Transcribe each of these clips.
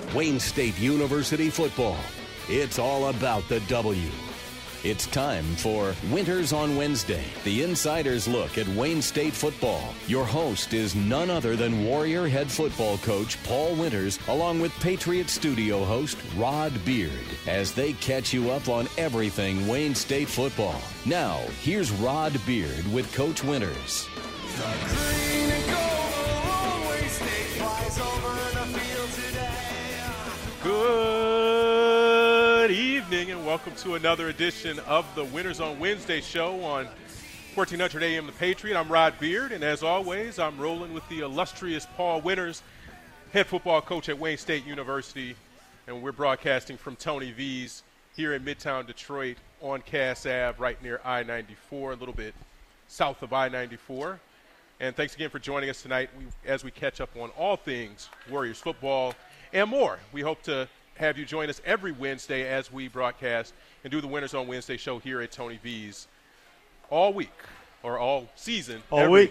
Wayne State University football. It's all about the W. It's time for Winters on Wednesday, the insider's look at Wayne State football. Your host is none other than Warrior head football coach Paul Winters, along with Patriot studio host Rod Beard, as they catch you up on everything Wayne State football. Now, here's Rod Beard with Coach Winters. Good evening and welcome to another edition of the Winters on Wednesday show on 1400 AM The Patriot. I'm Rod Beard, and as always, I'm rolling with the illustrious Paul Winters, head football coach at Wayne State University, and we're broadcasting from Tony V's here in Midtown Detroit on Cass Ave, right near I-94, a little bit south of I-94. And thanks again for joining us tonight as we catch up on all things Warriors football and more. We hope to have you join us every Wednesday as we broadcast and do the Winters on Wednesday show here at Tony V's all week or all season. Every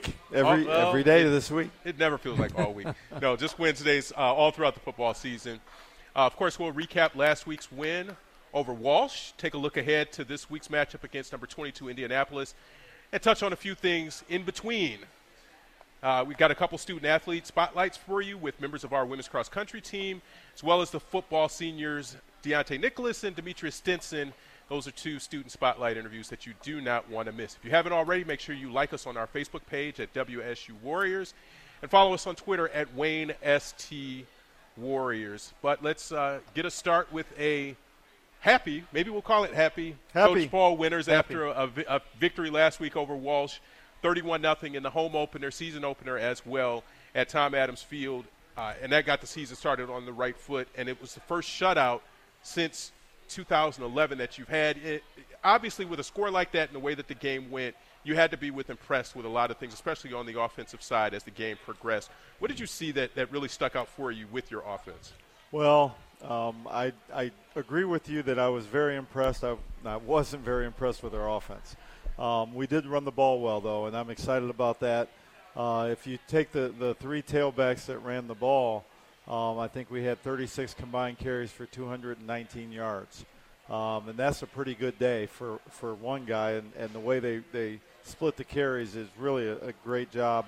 day of this week. It never feels like all week. No, just Wednesdays all throughout the football season. Of course, we'll recap last week's win over Walsh, take a look ahead to this week's matchup against number 22 Indianapolis, and touch on a few things in between. We've got a couple student-athlete spotlights for you with members of our women's cross-country team, as well as the football seniors Deontay Nicholas and Demetrius Stinson. Those are two student spotlight interviews that you do not want to miss. If you haven't already, make sure you like us on our Facebook page at WSU Warriors and follow us on Twitter at Wayne ST Warriors. But let's get a start with a happy, maybe we'll call it happy. Coach Paul Winters after a victory last week over Walsh. 31-0 in the home opener, season opener as well at Tom Adams Field, and that got the season started on the right foot, and it was the first shutout since 2011 that you've had. Obviously, with a score like that and the way that the game went, you had to be impressed with a lot of things, especially on the offensive side as the game progressed. What did you see that really stuck out for you with your offense? Well, I agree with you that I was very impressed. I wasn't very impressed with our offense. We did run the ball well, though, and I'm excited about that. If you take the three tailbacks that ran the ball, I think we had 36 combined carries for 219 yards. And that's a pretty good day for one guy, and the way they split the carries is really a great job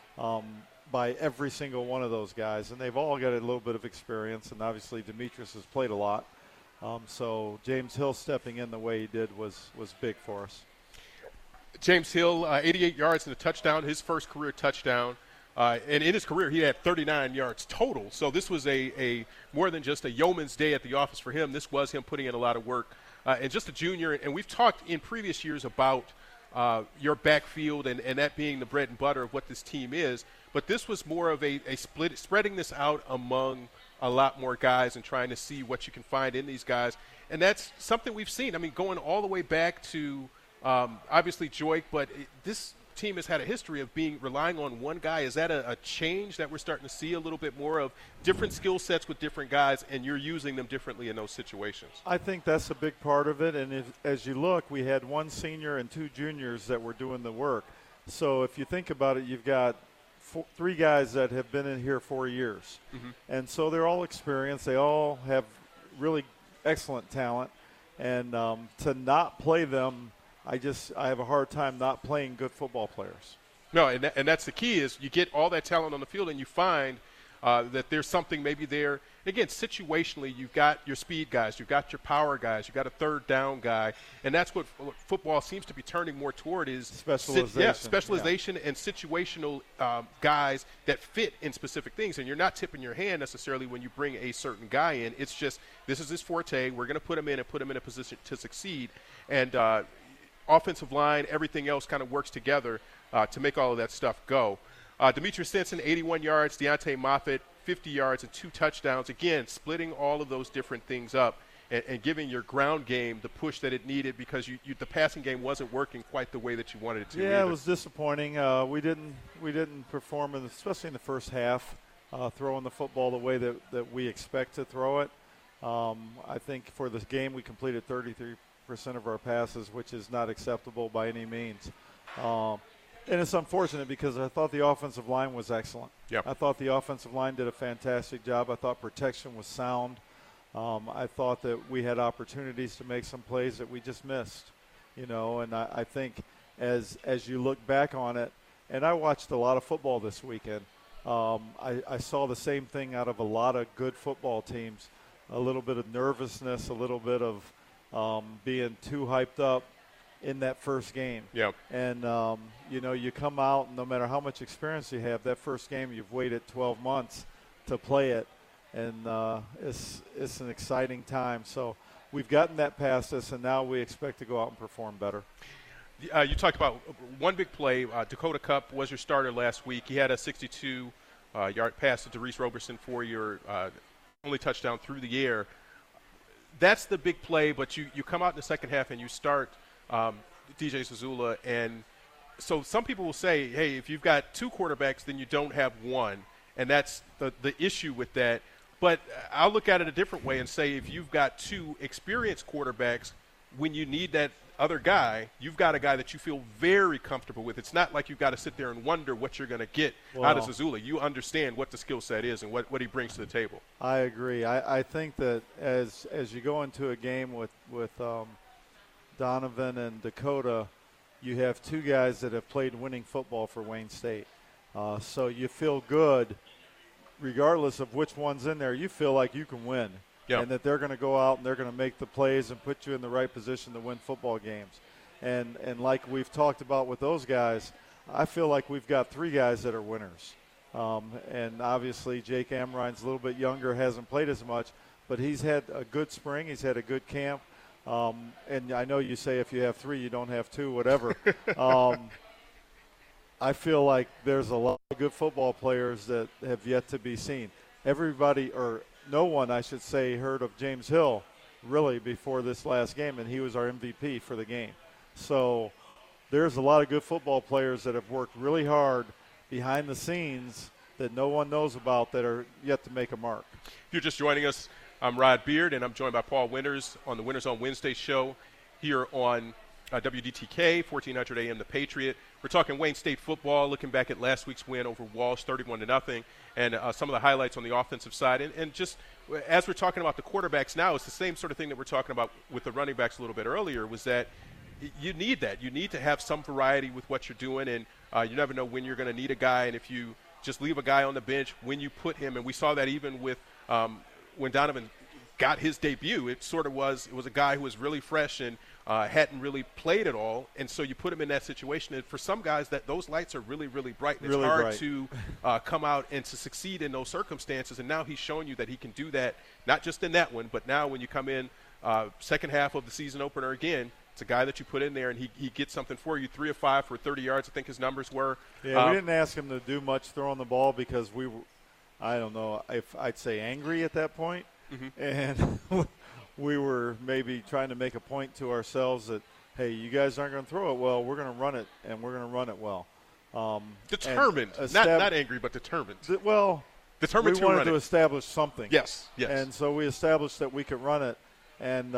by every single one of those guys. And they've all got a little bit of experience, and obviously Demetrius has played a lot. So James Hill stepping in the way he did was big for us. James Hill, 88 yards and a touchdown, his first career touchdown. And in his career, he had 39 yards total. So this was a more than just a yeoman's day at the office for him. This was him putting in a lot of work. And just a junior, and we've talked in previous years about your backfield and that being the bread and butter of what this team is. But this was more of a spreading this out among a lot more guys and trying to see what you can find in these guys. And that's something we've seen. I mean, going all the way back to obviously Joik, but this team has had a history of relying on one guy. Is that a change that we're starting to see a little bit more of different skill sets with different guys, and you're using them differently in those situations? I think that's a big part of it, and as you look, we had one senior and two juniors that were doing the work. So if you think about it, you've got three guys that have been in here 4 years. Mm-hmm. And so they're all experienced. They all have really excellent talent, and to not play them, I have a hard time not playing good football players. No, and that's the key is you get all that talent on the field and you find that there's something maybe there. Again, situationally, you've got your speed guys, you've got your power guys, you've got a third down guy, and that's what football seems to be turning more toward is specialization. Specialization and situational guys that fit in specific things. And you're not tipping your hand necessarily when you bring a certain guy in. It's just this is his forte. We're going to put him in and put him in a position to succeed. And offensive line, everything else kind of works together to make all of that stuff go. Demetrius Stinson, 81 yards. Deontay Moffitt, 50 yards and 2 touchdowns. Again, splitting all of those different things up and giving your ground game the push that it needed because the passing game wasn't working quite the way that you wanted it to. Yeah, it was disappointing. We didn't perform, especially in the first half, throwing the football the way that we expect to throw it. I think for this game we completed 33% of our passes, which is not acceptable by any means. And it's unfortunate because I thought the offensive line was excellent. Yep. I thought the offensive line did a fantastic job. I thought protection was sound. I thought that we had opportunities to make some plays that we just missed, and I think as you look back on it, and I watched a lot of football this weekend, I saw the same thing out of a lot of good football teams, a little bit of nervousness, a little bit of being too hyped up in that first game. Yep. And, you come out, and no matter how much experience you have, that first game you've waited 12 months to play it. And it's an exciting time. So we've gotten that past us, and now we expect to go out and perform better. You talked about one big play. Dakota Cup was your starter last week. He had a 62-yard pass to Reese Roberson for your only touchdown through the air. That's the big play, but you come out in the second half and you start DJ Zazula. And so some people will say, hey, if you've got two quarterbacks, then you don't have one. And that's the issue with that. But I'll look at it a different way and say if you've got two experienced quarterbacks, when you need that other guy, you've got a guy that you feel very comfortable with. It's not like you've got to sit there and wonder what you're going to get out of Zazula. You understand what the skill set is and what he brings to the table. I agree. I think that as you go into a game with Donovan and Dakota, you have two guys that have played winning football for Wayne State. So you feel good regardless of which one's in there. You feel like you can win. Yep. And that they're going to go out and they're going to make the plays and put you in the right position to win football games. And like we've talked about with those guys, I feel like we've got three guys that are winners. And obviously Jake Amrine's a little bit younger, hasn't played as much, but he's had a good spring. He's had a good camp. And I know you say if you have three, you don't have two, whatever. I feel like there's a lot of good football players that have yet to be seen. No one, I should say, heard of James Hill really before this last game, and he was our MVP for the game. So there's a lot of good football players that have worked really hard behind the scenes that no one knows about that are yet to make a mark. If you're just joining us, I'm Rod Beard, and I'm joined by Paul Winters on the Winters on Wednesday show here on WDTK, 1400 AM The Patriot. We're talking Wayne State football, looking back at last week's win over Walsh, 31-0, and some of the highlights on the offensive side. And just as we're talking about the quarterbacks now, it's the same sort of thing that we're talking about with the running backs a little bit earlier, was that you need that. You need to have some variety with what you're doing, and you never know when you're going to need a guy. And if you just leave a guy on the bench, when you put him, and we saw that even with when Donovan got his debut, it was a guy who was really fresh and hadn't really played at all, and so you put him in that situation. And for some guys, those lights are really, really bright, and really it's hard bright to come out and to succeed in those circumstances. And now he's shown you that he can do that, not just in that one, but now when you come in second half of the season opener again, it's a guy that you put in there, and he gets something for you, 3 of 5 for 30 yards, I think his numbers were. Yeah, we didn't ask him to do much throwing the ball because we were, I don't know if I'd say angry at that point. Mm-hmm. And we were maybe trying to make a point to ourselves that, hey, you guys aren't going to throw it well. We're going to run it, and we're going to run it well. Determined, not angry, but determined. Determined we wanted to establish something. Yes. And so we established that we could run it. And,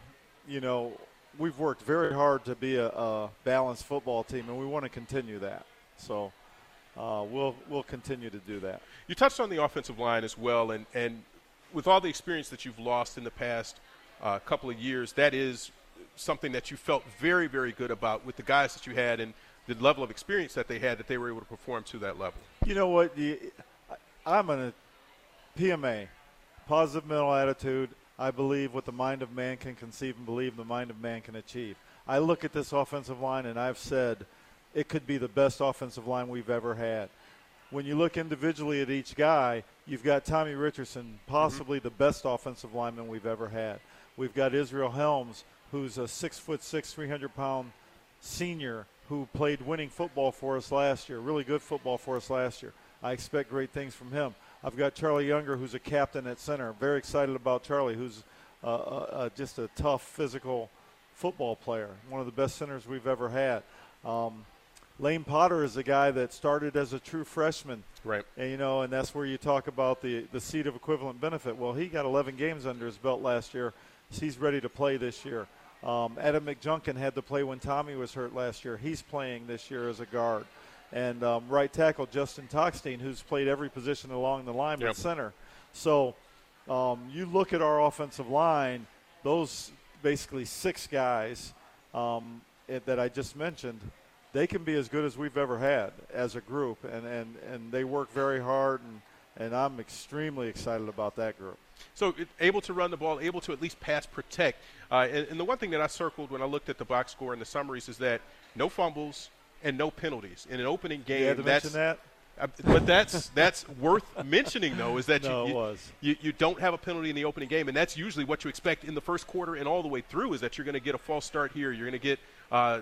we've worked very hard to be a balanced football team, and we want to continue that. So we'll continue to do that. You touched on the offensive line as well, and with all the experience that you've lost in the past couple of years, that is something that you felt very, very good about with the guys that you had and the level of experience that they had, that they were able to perform to that level. You know what? I'm a PMA, positive mental attitude. I believe what the mind of man can conceive and believe the mind of man can achieve. I look at this offensive line, and I've said it could be the best offensive line we've ever had. When you look individually at each guy, you've got Tommy Richardson, possibly the best offensive lineman we've ever had. We've got Israel Helms, who's a 6'6", 300-pound senior who played winning football for us last year, really good football for us last year. I expect great things from him. I've got Charlie Younger, who's a captain at center. Very excited about Charlie, who's just a tough, physical football player, one of the best centers we've ever had. Lane Potter is a guy that started as a true freshman. Right. And, and that's where you talk about the seat of equivalent benefit. Well, he got 11 games under his belt last year. So he's ready to play this year. Adam McJunkin had to play when Tommy was hurt last year. He's playing this year as a guard. And right tackle Justin Tockstein, who's played every position along the line at center. So you look at our offensive line, those basically 6 guys that I just mentioned, they can be as good as we've ever had as a group. And they work very hard, and I'm extremely excited about that group. So able to run the ball, able to at least pass protect. And the one thing that I circled when I looked at the box score and the summaries is that no fumbles and no penalties in an opening game. You had to mention that? But that's worth mentioning, though, is that you don't have a penalty in the opening game, and that's usually what you expect in the first quarter and all the way through, is that you're going to get a false start here. You're going to get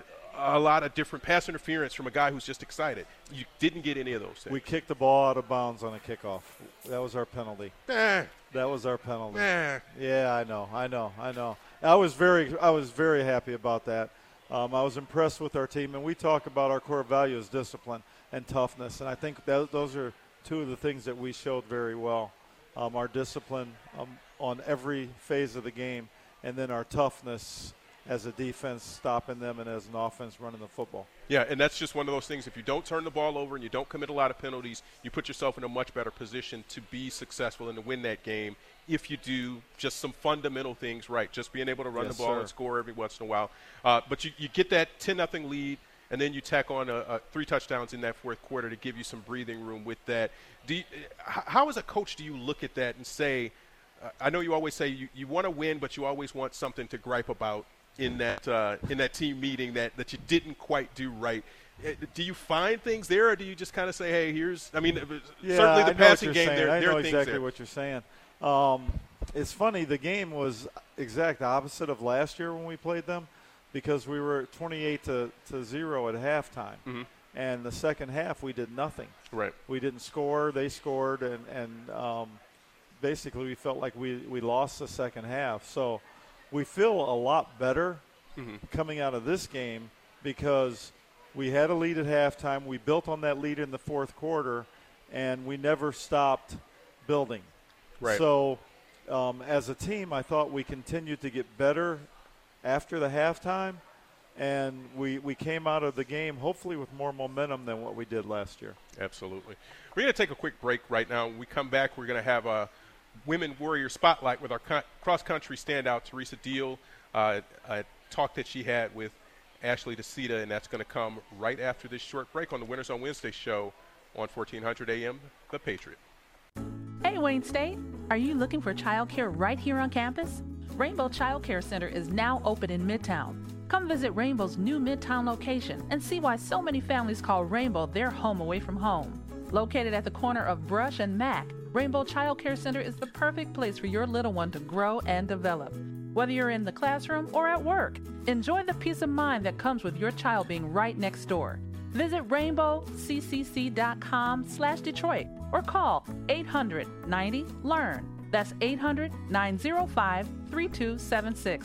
a lot of different pass interference from a guy who's just excited. You didn't get any of those things. We kicked the ball out of bounds on a kickoff. That was our penalty. That was our penalty. Yeah, I know. I was very happy about that. I was impressed with our team, and we talk about our core values, discipline and toughness, and I think those are 2 of the things that we showed very well. Our discipline on every phase of the game, and then our toughness as a defense stopping them and as an offense running the football. Yeah, and that's just one of those things. If you don't turn the ball over and you don't commit a lot of penalties, you put yourself in a much better position to be successful and to win that game if you do just some fundamental things right, just being able to run the ball and score every once in a while. But you get that 10-0 lead, and then you tack on 3 touchdowns in that fourth quarter to give you some breathing room with that. How as a coach do you look at that and say, I know you always say you want to win, but you always want something to gripe about in that team meeting that you didn't quite do right. Do you find things there, or do you just kind of say, hey, certainly the passing game, there are things there. I know exactly what you're saying. It's funny, the game was exact opposite of last year when we played them, because we were 28-0 at halftime. Mm-hmm. And the second half we did nothing. Right. We didn't score, they scored, and basically we felt like we lost the second half. So we feel a lot better coming out of this game, because we had a lead at halftime. We built on that lead in the fourth quarter, and we never stopped building. Right. So as a team, I thought we continued to get better after the halftime, and we came out of the game hopefully with more momentum than what we did last year. Absolutely. We're going to take a quick break right now. When we come back, we're going to have a Women Warrior Spotlight with our cross-country standout, Teresa Deal, a talk that she had with Ashley DeCita, and that's going to come right after this short break on the Winners on Wednesday show on 1400 AM, The Patriot. Hey, Wayne State, are you looking for childcare right here on campus? Rainbow Child Care Center is now open in Midtown. Come visit Rainbow's new Midtown location and see why so many families call Rainbow their home away from home. Located at the corner of Brush and Mack, Rainbow Child Care Center is the perfect place for your little one to grow and develop. Whether you're in the classroom or at work, enjoy the peace of mind that comes with your child being right next door. Visit rainbowccc.com/Detroit or call 800-90-LEARN. That's 800-905-3276.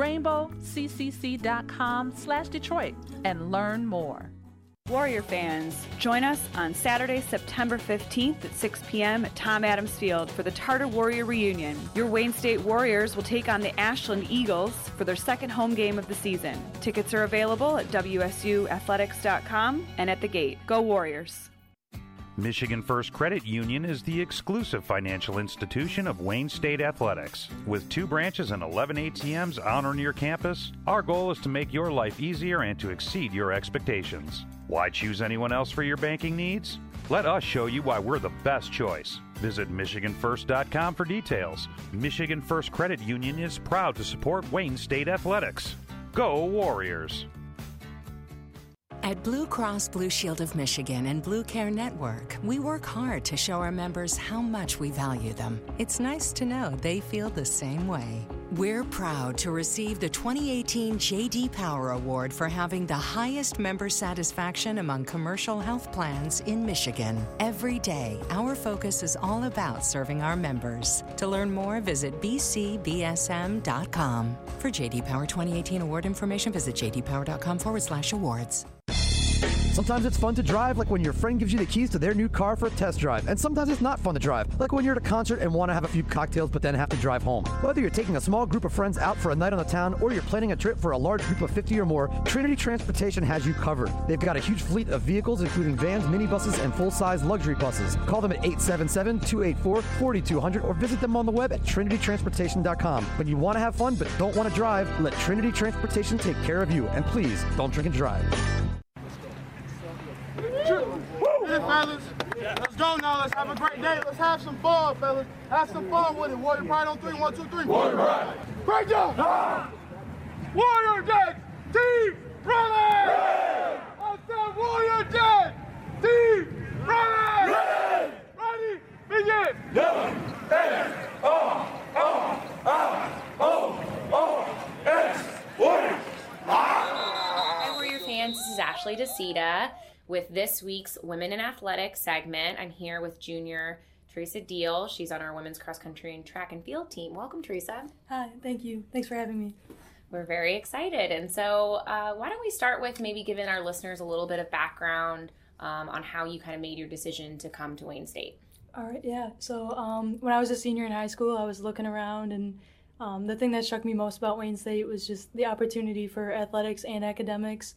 rainbowccc.com/Detroit and learn more. Warrior fans, join us on Saturday, September 15th at 6 p.m. at Tom Adams Field for the Tartar Warrior Reunion. Your Wayne State Warriors will take on the Ashland Eagles for their second home game of the season. Tickets are available at wsuathletics.com and at the gate. Go Warriors! Michigan First Credit Union is the exclusive financial institution of Wayne State Athletics. With 2 branches and 11 ATMs on or near campus, our goal is to make your life easier and to exceed your expectations. Why choose anyone else for your banking needs? Let us show you why we're the best choice. Visit MichiganFirst.com for details. Michigan First Credit Union is proud to support Wayne State Athletics. Go Warriors! At Blue Cross Blue Shield of Michigan and Blue Care Network, we work hard to show our members how much we value them. It's nice to know they feel the same way. We're proud to receive the 2018 J.D. Power Award for having the highest member satisfaction among commercial health plans in Michigan. Every day, our focus is all about serving our members. To learn more, visit bcbsm.com. For J.D. Power 2018 award information, visit jdpower.com/awards. Sometimes it's fun to drive, like when your friend gives you the keys to their new car for a test drive. And sometimes it's not fun to drive, like when you're at a concert and want to have a few cocktails but then have to drive home. Whether you're taking a small group of friends out for a night on the town or you're planning a trip for a large group of 50 or more, Trinity Transportation has you covered. They've got a huge fleet of vehicles, including vans, minibuses, and full-size luxury buses. Call them at 877-284-4200 or visit them on the web at trinitytransportation.com. When you want to have fun but don't want to drive, let Trinity Transportation take care of you. And please, don't drink and drive. Hey, fellas. Let's go now. Let's have a great day. Let's have some fun, fellas. Have some fun with it. Warrior Pride on 3. 1, 2, 3. Warrior Pride. Great job. Warrior Dead. Team Ready. I said Warrior Dead. Team Ready. Ready. Begin. W-A-N-O-O-O-S. Warrior. Hi, Warrior fans. This is Ashley DeCita with this week's Women in Athletics segment. I'm here with junior Teresa Deal. She's on our women's cross country and track and field team. Welcome, Teresa. Hi, thank you. Thanks for having me. We're very excited. And so why don't we start with maybe giving our listeners a little bit of background on how you kind of made your decision to come to Wayne State. All right, yeah. So when I was a senior in high school, I was looking around, and the thing that struck me most about Wayne State was just the opportunity for athletics and academics.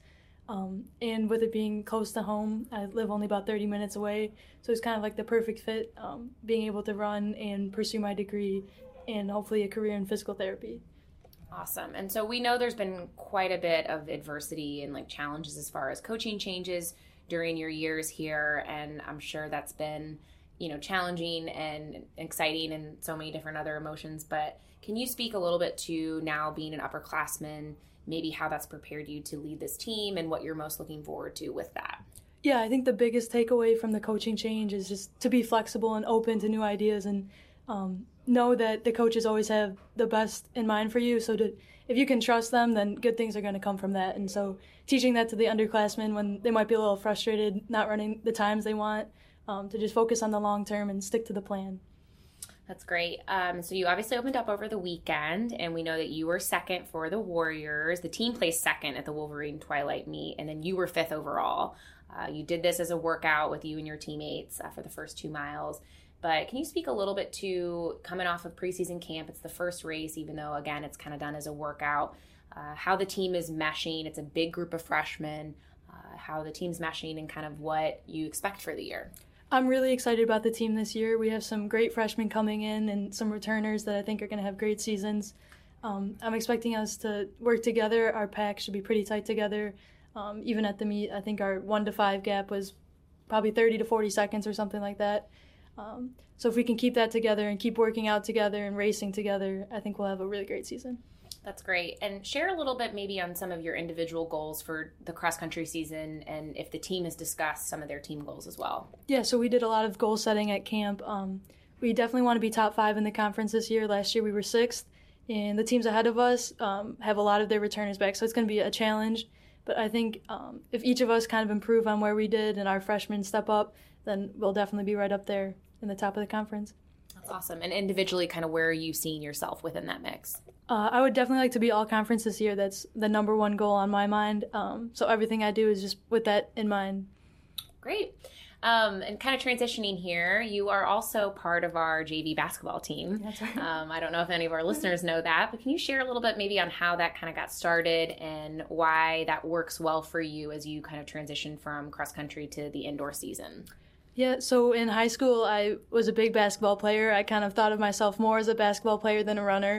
And with it being close to home, I live only about 30 minutes away, so it's kind of like the perfect fit, being able to run and pursue my degree and hopefully a career in physical therapy. Awesome. And so we know there's been quite a bit of adversity and like challenges as far as coaching changes during your years here, and I'm sure that's been, you know, challenging and exciting and so many different other emotions, but can you speak a little bit to now being an upperclassman, maybe how that's prepared you to lead this team and what you're most looking forward to with that? Yeah, I think the biggest takeaway from the coaching change is just to be flexible and open to new ideas, and know that the coaches always have the best in mind for you. So if you can trust them, then good things are going to come from that. And so teaching that to the underclassmen when they might be a little frustrated, not running the times they want, to just focus on the long term and stick to the plan. That's great. So you obviously opened up over the weekend, and we know that you were second for the Warriors. The team placed second at the Wolverine Twilight meet, and then you were fifth overall. You did this as a workout with you and your teammates for the first 2 miles. But can you speak a little bit to coming off of preseason camp? It's the first race, even though, again, it's kind of done as a workout. How the team is meshing. It's a big group of freshmen. How the team's meshing and kind of what you expect for the year. I'm really excited about the team this year. We have some great freshmen coming in and some returners that I think are going to have great seasons. I'm expecting us to work together. Our pack should be pretty tight together. Even at the meet, I think our 1 to 5 gap was probably 30 to 40 seconds or something like that. So if we can keep that together and keep working out together and racing together, I think we'll have a really great season. That's great. And share a little bit maybe on some of your individual goals for the cross-country season, and if the team has discussed some of their team goals as well. Yeah, so we did a lot of goal setting at camp. We definitely want to be top 5 in the conference this year. Last year we were 6th, and the teams ahead of us have a lot of their returners back, so it's going to be a challenge. But I think if each of us kind of improve on where we did and our freshmen step up, then we'll definitely be right up there in the top of the conference. That's awesome. And individually, kind of where are you seeing yourself within that mix? I would definitely like to be all conference this year. That's the number one goal on my mind. So everything I do is just with that in mind. Great. And kind of transitioning here, you are also part of our JV basketball team. That's right. I don't know if any of our listeners know that, but can you share a little bit maybe on how that kind of got started and why that works well for you as you kind of transition from cross country to the indoor season? Yeah, so in high school, I was a big basketball player. I kind of thought of myself more as a basketball player than a runner.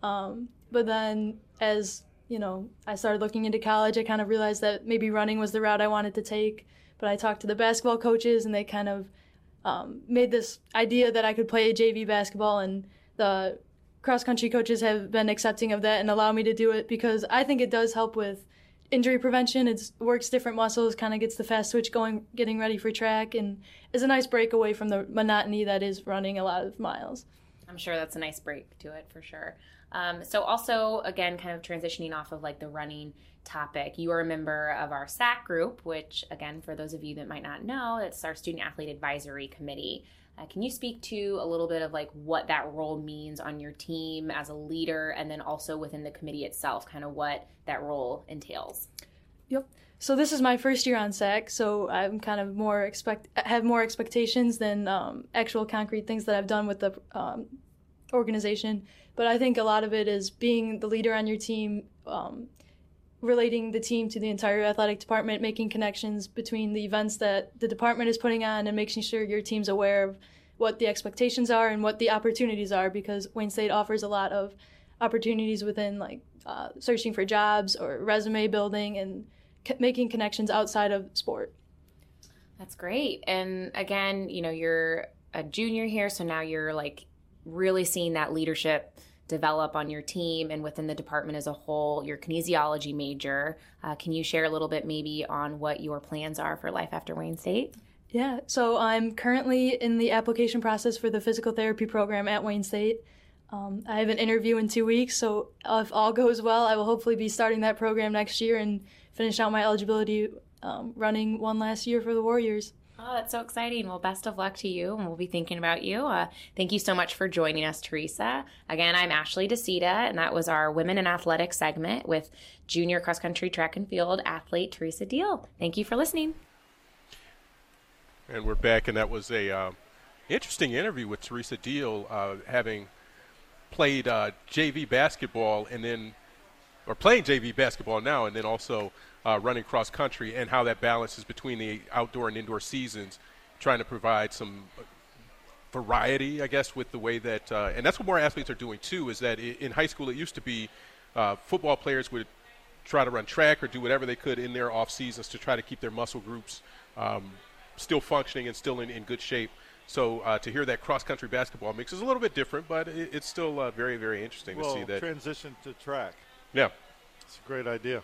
But then as, I started looking into college, I kind of realized that maybe running was the route I wanted to take. But I talked to the basketball coaches, and they kind of made this idea that I could play JV basketball, and the cross-country coaches have been accepting of that and allow me to do it because I think it does help with injury prevention. It works different muscles, kind of gets the fast switch going, getting ready for track, and is a nice break away from the monotony that is running a lot of miles. I'm sure that's a nice break to it for sure. So also, again, kind of transitioning off of like the running topic, you are a member of our SAC group, which, again, for those of you that might not know, it's our Student Athlete Advisory Committee. Can you speak to a little bit of like what that role means on your team as a leader, and then also within the committee itself, kind of what that role entails? Yep. So this is my first year on SAC, so I'm kind of have more expectations than actual concrete things that I've done with the organization. But I think a lot of it is being the leader on your team, relating the team to the entire athletic department, making connections between the events that the department is putting on, and making sure your team's aware of what the expectations are and what the opportunities are, because Wayne State offers a lot of opportunities within like searching for jobs or resume building and making connections outside of sport. That's great. And again, you know, you're a junior here, so now you're like really seeing that leadership develop on your team and within the department as a whole. You're a kinesiology major. Can you share a little bit maybe on what your plans are for life after Wayne State? Yeah, so I'm currently in the application process for the physical therapy program at Wayne State. I have an interview in 2 weeks, so if all goes well, I will hopefully be starting that program next year and finish out my eligibility running one last year for the Warriors. Oh, that's so exciting. Well, best of luck to you, and we'll be thinking about you. Thank you so much for joining us, Teresa. Again, I'm Ashley DeCita, and that was our Women in Athletics segment with junior cross-country track and field athlete Teresa Deal. Thank you for listening. And we're back, and that was a interesting interview with Teresa Deal, having played JV basketball or playing JV basketball now, and then also running cross country, and how that balances between the outdoor and indoor seasons, trying to provide some variety, I guess, with the way that and that's what more athletes are doing too, is that in high school it used to be football players would try to run track or do whatever they could in their off seasons to try to keep their muscle groups still functioning and still in good shape. So to hear that cross-country basketball mix is a little bit different, but it's still very, very interesting to see that. Transition to track. Yeah. It's a great idea.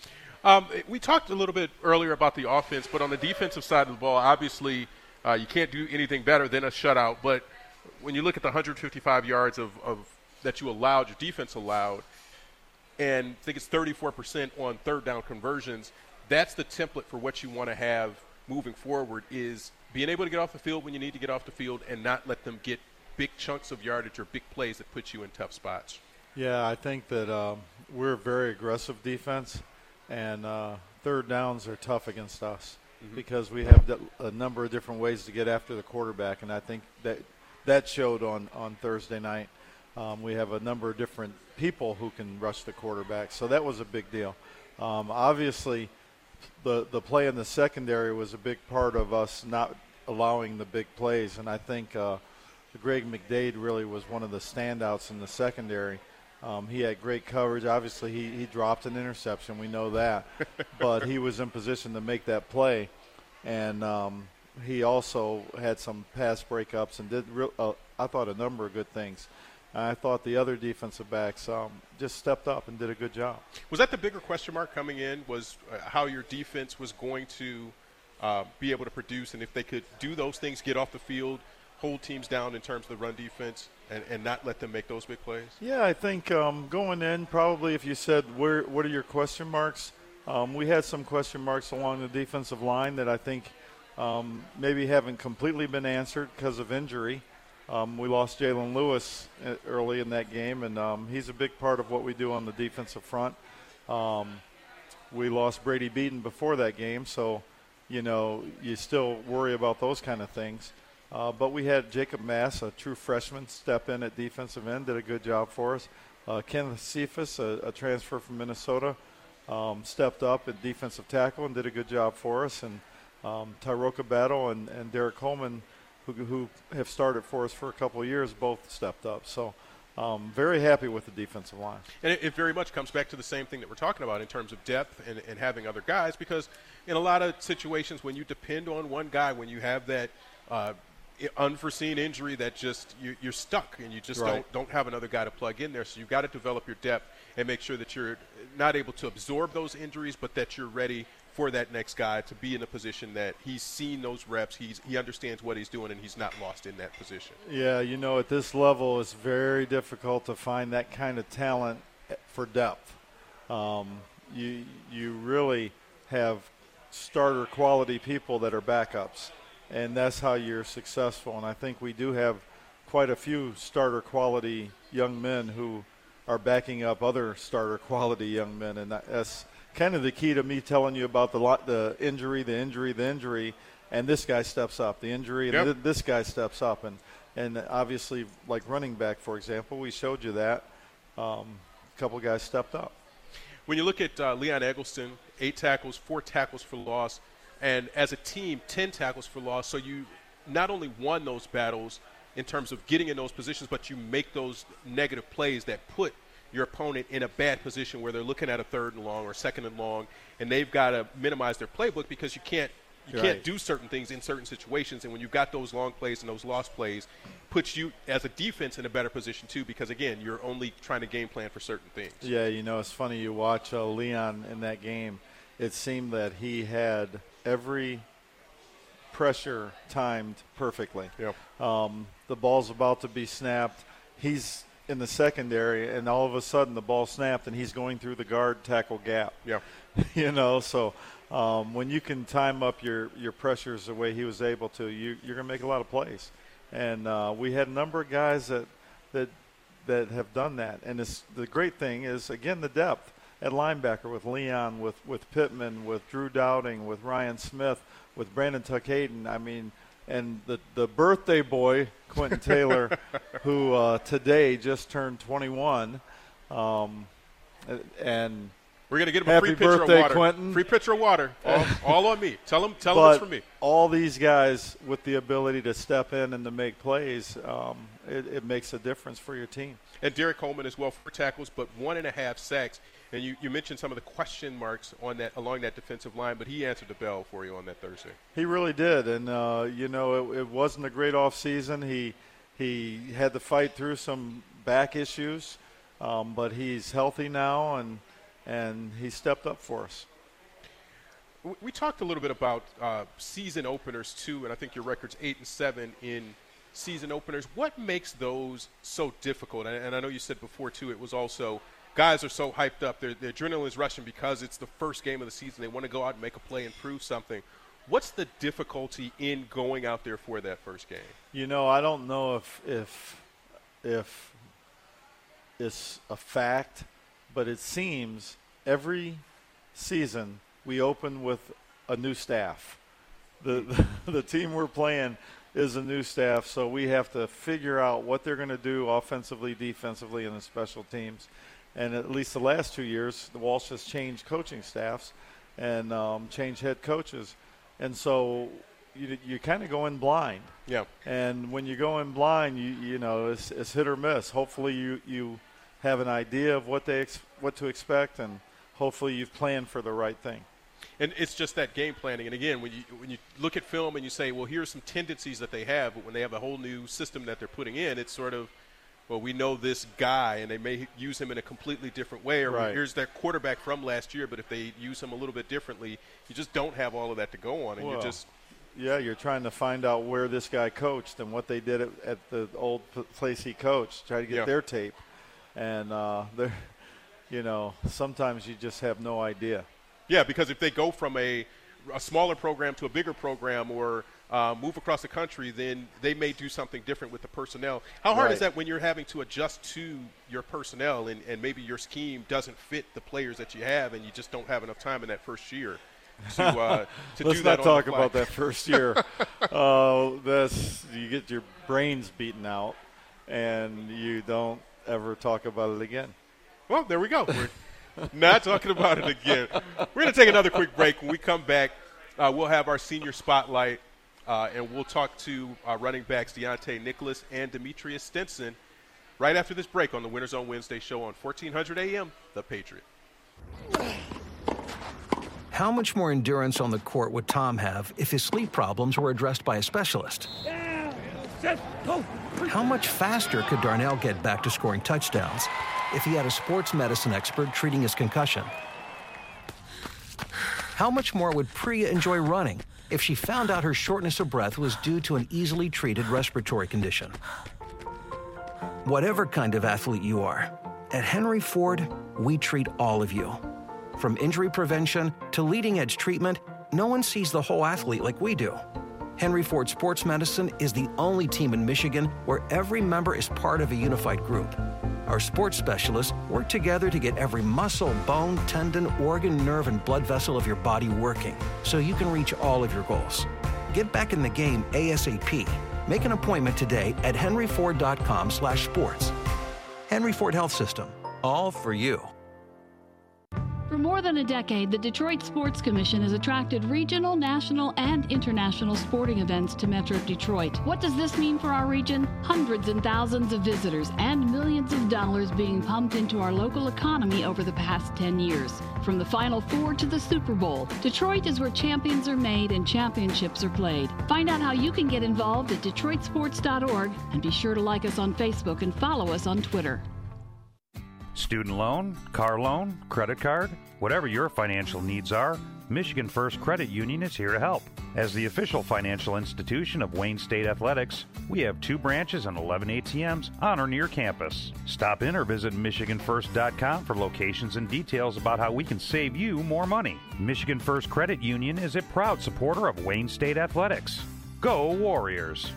We talked a little bit earlier about the offense, but on the defensive side of the ball, obviously you can't do anything better than a shutout. But when you look at the 155 yards of that you allowed, your defense allowed, and I think it's 34% on third down conversions, that's the template for what you want to have moving forward, is being able to get off the field when you need to get off the field and not let them get big chunks of yardage or big plays that put you in tough spots. Yeah, I think that we're a very aggressive defense, and third downs are tough against us because we have a number of different ways to get after the quarterback, and I think that showed on Thursday night. We have a number of different people who can rush the quarterback, so that was a big deal. Obviously, the play in the secondary was a big part of us not allowing the big plays, and I think Greg McDade really was one of the standouts in the secondary. He had great coverage. Obviously, he dropped an interception. We know that. But he was in position to make that play. And he also had some pass breakups and did, I thought, a number of good things. I thought the other defensive backs just stepped up and did a good job. Was that the bigger question mark coming in, was how your defense was going to be able to produce, and if they could do those things, get off the field, hold teams down in terms of the run defense, and not let them make those big plays? Yeah, I think going in, probably if you said what are your question marks, we had some question marks along the defensive line that I think maybe haven't completely been answered because of injury. We lost Jalen Lewis early in that game, and he's a big part of what we do on the defensive front. We lost Brady Beaton before that game, so, you still worry about those kind of things. But we had Jacob Mass, a true freshman, step in at defensive end, did a good job for us. Kenneth Cephas, a transfer from Minnesota, stepped up at defensive tackle and did a good job for us. And Tyroka Battle and Derek Coleman, who have started for us for a couple of years, both stepped up. So very happy with the defensive line. And it very much comes back to the same thing that we're talking about in terms of depth and having other guys, because in a lot of situations when you depend on one guy, when you have that unforeseen injury that just you're stuck and you just don't have another guy to plug in there. So you've got to develop your depth and make sure that you're not able to absorb those injuries, but that you're ready for that next guy to be in a position that he's seen those reps, he understands what he's doing, and he's not lost in that position. Yeah, at this level it's very difficult to find that kind of talent for depth. You really have starter quality people that are backups, and that's how you're successful. And I think we do have quite a few starter quality young men who are backing up other starter quality young men, and kind of the key to me telling you about the injury, and this guy steps up. The injury, and this guy steps up. And obviously, like running back, for example, we showed you that. A couple guys stepped up. When you look at Leon Eggleston, 8 tackles, 4 tackles for loss, and as a team, 10 tackles for loss. So you not only won those battles in terms of getting in those positions, but you make those negative plays that put your opponent in a bad position where they're looking at a 3rd and long or 2nd and long, and they've got to minimize their playbook because you can't do certain things in certain situations. And when you've got those long plays and those lost plays, puts you as a defense in a better position too, because again, you're only trying to game plan for certain things. Yeah, it's funny, you watch Leon in that game. It seemed that he had every pressure timed perfectly. Yep. The ball's about to be snapped. He's in the secondary, and all of a sudden the ball snapped, and he's going through the guard tackle gap. Yeah. So when you can time up your pressures the way he was able to, you're going to make a lot of plays. And we had a number of guys that have done that. And the great thing is, again, the depth at linebacker with Leon, with Pittman, with Drew Dowding, with Ryan Smith, with Brandon Tuck-Hayden. I mean, and the birthday boy, Quentin Taylor, who today just turned 21. And we're going to get him a free pitcher of water. Quentin. Free pitcher of water. All on me. Tell him it's from me. All these guys with the ability to step in and to make plays, it makes a difference for your team. And Derek Coleman as well, 4 tackles, but 1.5 sacks. And you mentioned some of the question marks on that along that defensive line, but he answered the bell for you on that Thursday. He really did. And, it wasn't a great offseason. He had to fight through some back issues, but he's healthy now, and he stepped up for us. We talked a little bit about season openers, too, and I think your record's 8-7 in season openers. What makes those so difficult? And I know you said before, too, it was also guys are so hyped up. Their adrenaline is rushing because it's the first game of the season. They want to go out and make a play and prove something. What's the difficulty in going out there for that first game? I don't know if it's a fact, but it seems every season we open with a new staff. The team we're playing is a new staff, so we have to figure out what they're going to do offensively, defensively, and the special teams. And at least the last 2 years, the Walsh has changed coaching staffs and changed head coaches. And so you kind of go in blind. Yeah. And when you go in blind, it's hit or miss. Hopefully you have an idea of what to expect, and hopefully you've planned for the right thing. And it's just that game planning. And again, when you look at film and you say, well, here's some tendencies that they have, but when they have a whole new system that they're putting in, it's sort of, well, we know this guy, and they may use him in a completely different way, or here's their quarterback from last year, but if they use him a little bit differently, you just don't have all of that to go on, and you're trying to find out where this guy coached and what they did at the old place he coached, try to get their tape. And sometimes you just have no idea. Yeah, because if they go from a smaller program to a bigger program, or move across the country, then they may do something different with the personnel. How hard is that when you're having to adjust to your personnel and maybe your scheme doesn't fit the players that you have, and you just don't have enough time in that first year to do that? Let's not talk about that first year. You get your brains beaten out, and you don't ever talk about it again. Well, there we go. We're not talking about it again. We're going to take another quick break. When we come back, we'll have our senior spotlight. And we'll talk to running backs Deontay Nicholas and Demetrius Stinson right after this break on the Winners on Wednesday show on 1400 AM, The Patriot. How much more endurance on the court would Tom have if his sleep problems were addressed by a specialist? How much faster could Darnell get back to scoring touchdowns if he had a sports medicine expert treating his concussion? How much more would Priya enjoy running if she found out her shortness of breath was due to an easily treated respiratory condition? Whatever kind of athlete you are, at Henry Ford, we treat all of you. From injury prevention to leading-edge treatment, no one sees the whole athlete like we do. Henry Ford Sports Medicine is the only team in Michigan where every member is part of a unified group. Our sports specialists work together to get every muscle, bone, tendon, organ, nerve, and blood vessel of your body working so you can reach all of your goals. Get back in the game ASAP. Make an appointment today at henryford.com/sports. Henry Ford Health System, all for you. For more than a decade, the Detroit Sports Commission has attracted regional, national, and international sporting events to Metro Detroit. What does this mean for our region? Hundreds and thousands of visitors and millions of dollars being pumped into our local economy over the past 10 years. From the Final Four to the Super Bowl, Detroit is where champions are made and championships are played. Find out how you can get involved at DetroitSports.org and be sure to like us on Facebook and follow us on Twitter. Student loan, car loan, credit card, whatever your financial needs are, Michigan First Credit Union is here to help. As the official financial institution of Wayne State Athletics, we have 2 branches and 11 ATMs on or near campus. Stop in or visit MichiganFirst.com for locations and details about how we can save you more money. Michigan First Credit Union is a proud supporter of Wayne State Athletics. Go Warriors!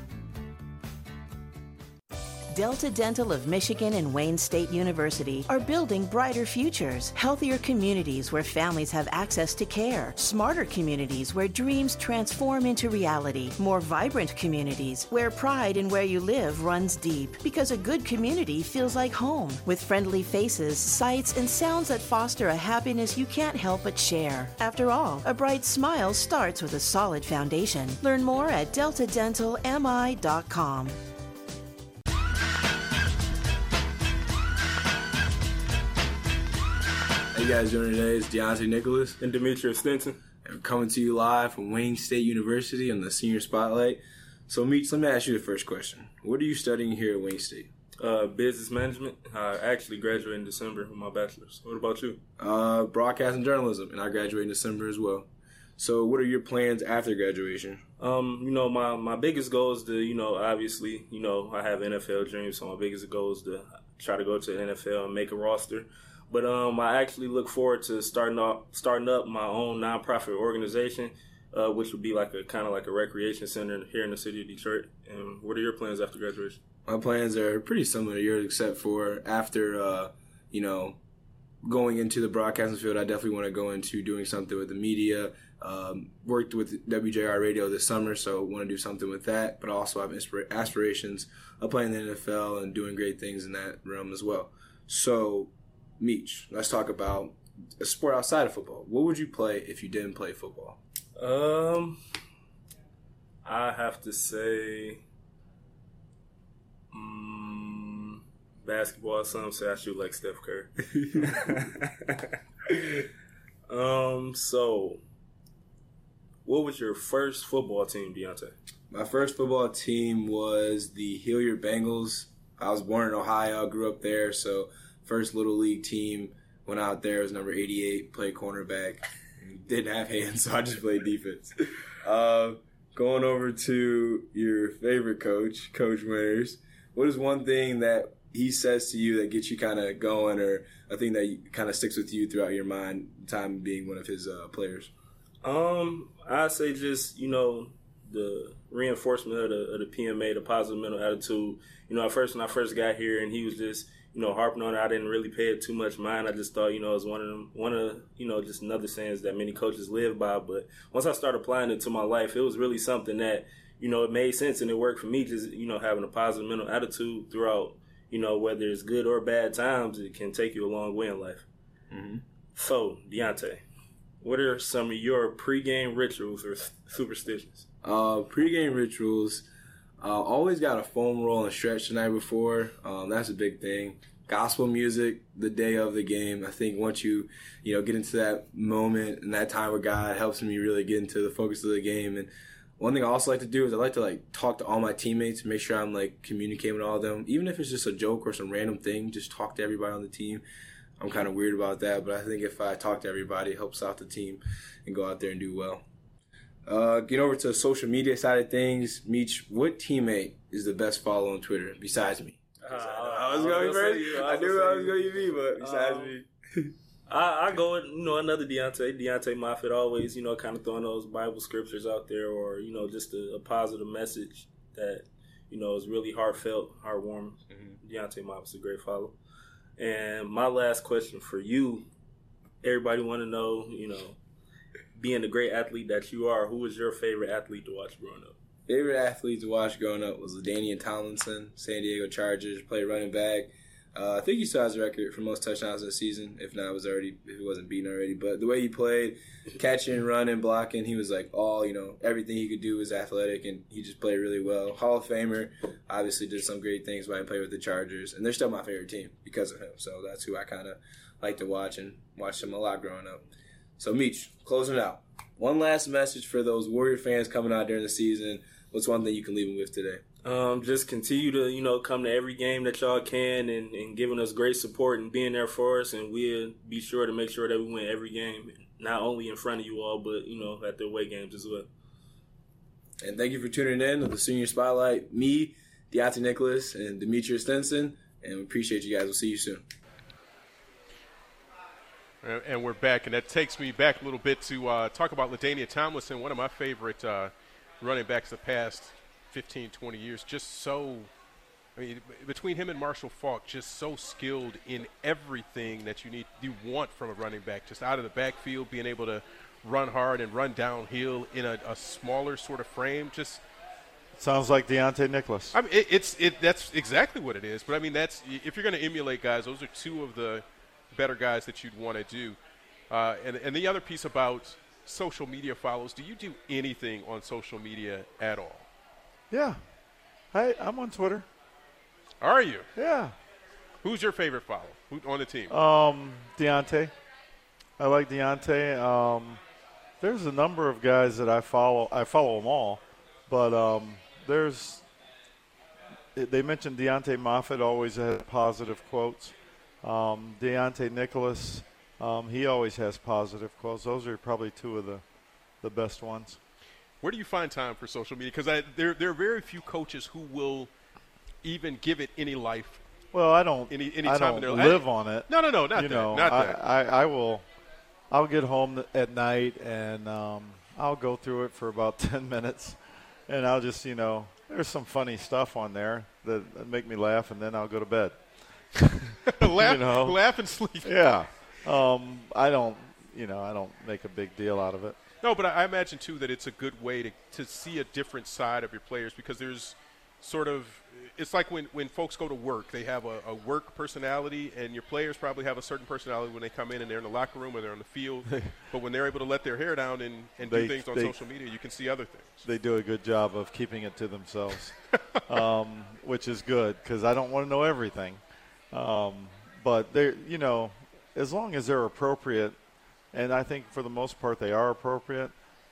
Delta Dental of Michigan and Wayne State University are building brighter futures, healthier communities where families have access to care, smarter communities where dreams transform into reality, more vibrant communities where pride in where you live runs deep, because a good community feels like home, with friendly faces, sights, and sounds that foster a happiness you can't help but share. After all, a bright smile starts with a solid foundation. Learn more at deltadentalmi.com. How you guys doing today? It's Deontay Nicholas and Demetrius Stinson. And we're coming to you live from Wayne State University on the Senior Spotlight. So, Meech, let me ask you the first question. What are you studying here at Wayne State? Business management. I actually graduated in December with my bachelor's. What about you? Broadcast and journalism, and I graduated in December as well. So, what are your plans after graduation? My biggest goal is to, obviously, I have NFL dreams, so my biggest goal is to try to go to the NFL and make a roster. But I actually look forward to starting up my own nonprofit organization, which would be like a recreation center here in the city of Detroit. And what are your plans after graduation? My plans are pretty similar to yours, except for after going into the broadcasting field, I definitely want to go into doing something with the media. Worked with WJR Radio this summer, so want to do something with that. But I also have aspirations of playing in the NFL and doing great things in that realm as well. So, Meech, let's talk about a sport outside of football. What would you play if you didn't play football? I have to say basketball. Some say I shoot like Steph Curry. So what was your first football team, Deontay? My first football team was the Hilliard Bengals. I was born in Ohio, grew up there, so first Little League team, went out there, was number 88, played cornerback. Didn't have hands, so I just played defense. Going over to your favorite coach, Coach Winters, what is one thing that he says to you that gets you kind of going, or a thing that kind of sticks with you throughout your mind, time being one of his players? I'd say just, the reinforcement of the PMA, the positive mental attitude. At first, when I first got here and he was just, harping on it, I didn't really pay it too much mind. I just thought, it was one of just another sayings that many coaches live by. But once I started applying it to my life, it was really something that, it made sense and it worked for me. Just, having a positive mental attitude throughout, whether it's good or bad times, it can take you a long way in life. Mm-hmm. So, Deontay, what are some of your pregame rituals or superstitions? Pregame rituals. Always got a foam roll and stretch the night before. That's a big thing. Gospel music the day of the game. I think once you get into that moment and that time with God, it helps me really get into the focus of the game. And one thing I also like to do is I like to talk to all my teammates, make sure I'm communicating with all of them. Even if it's just a joke or some random thing, just talk to everybody on the team. I'm kind of weird about that, but I think if I talk to everybody, it helps out the team and go out there and do well. Getting over to the social media side of things, Meech, what teammate is the best follow on Twitter besides me? I was going to be first. I knew I was going to be me, but besides me. I go with, another Deontay Moffitt, always, kind of throwing those Bible scriptures out there, or, just a positive message that, is really heartfelt, heartwarming. Deontay Moffitt's a great follow. And my last question for you, everybody want to know, being the great athlete that you are, who was your favorite athlete to watch growing up? Favorite athlete to watch growing up was LaDainian Tomlinson, San Diego Chargers, played running back. I think he still has a record for most touchdowns this season, if it wasn't beaten already. But the way he played, catching, running, blocking, he was like everything he could do was athletic, and he just played really well. Hall of Famer, obviously did some great things when I played with the Chargers, and they're still my favorite team because of him. So that's who I kind of like to watch, and watched him a lot growing up. So Meech, closing out. One last message for those Warrior fans coming out during the season. What's one thing you can leave them with today? Just continue to, come to every game that y'all can and giving us great support and being there for us. And we'll be sure to make sure that we win every game, not only in front of you all, but, at the away games as well. And thank you for tuning in to the Senior Spotlight. Me, Deontay Nicholas, and Demetrius Stinson. And we appreciate you guys. We'll see you soon. And we're back. And that takes me back a little bit to talk about LaDainian Tomlinson, one of my favorite running backs the past 15, 20 years, between him and Marshall Faulk, just so skilled in everything that you want from a running back, just out of the backfield, being able to run hard and run downhill in a smaller sort of frame. Just sounds like Deontay Nicholas. That's exactly what it is. But that's, if you're going to emulate guys, those are two of the better guys that you'd want to do. And the other piece about social media follows, do you do anything on social media at all? Yeah. I'm on Twitter. Are you? Yeah. Who's your favorite follow on the team? Deontay. I like Deontay. There's a number of guys that I follow. I follow them all. But they mentioned Deontay Moffitt always has positive quotes. Deontay Nicholas, he always has positive quotes. Those are probably two of the best ones. Where do you find time for social media? Because there are very few coaches who will even give it any life. Well, I don't. Any I time don't live on it. No, not that. Not that. I will. I'll get home at night and I'll go through it for about 10 minutes, and I'll just there's some funny stuff on there that make me laugh, and then I'll go to bed. Laugh and sleep. Yeah. I don't make a big deal out of it. No, but I imagine, too, that it's a good way to see a different side of your players, because there's sort of – it's like when folks go to work, they have a work personality, and your players probably have a certain personality when they come in and they're in the locker room or they're on the field. But when they're able to let their hair down and do things on social media, you can see other things. They do a good job of keeping it to themselves, which is good, because I don't want to know everything. But they're, as long as they're appropriate, and I think for the most part they are appropriate,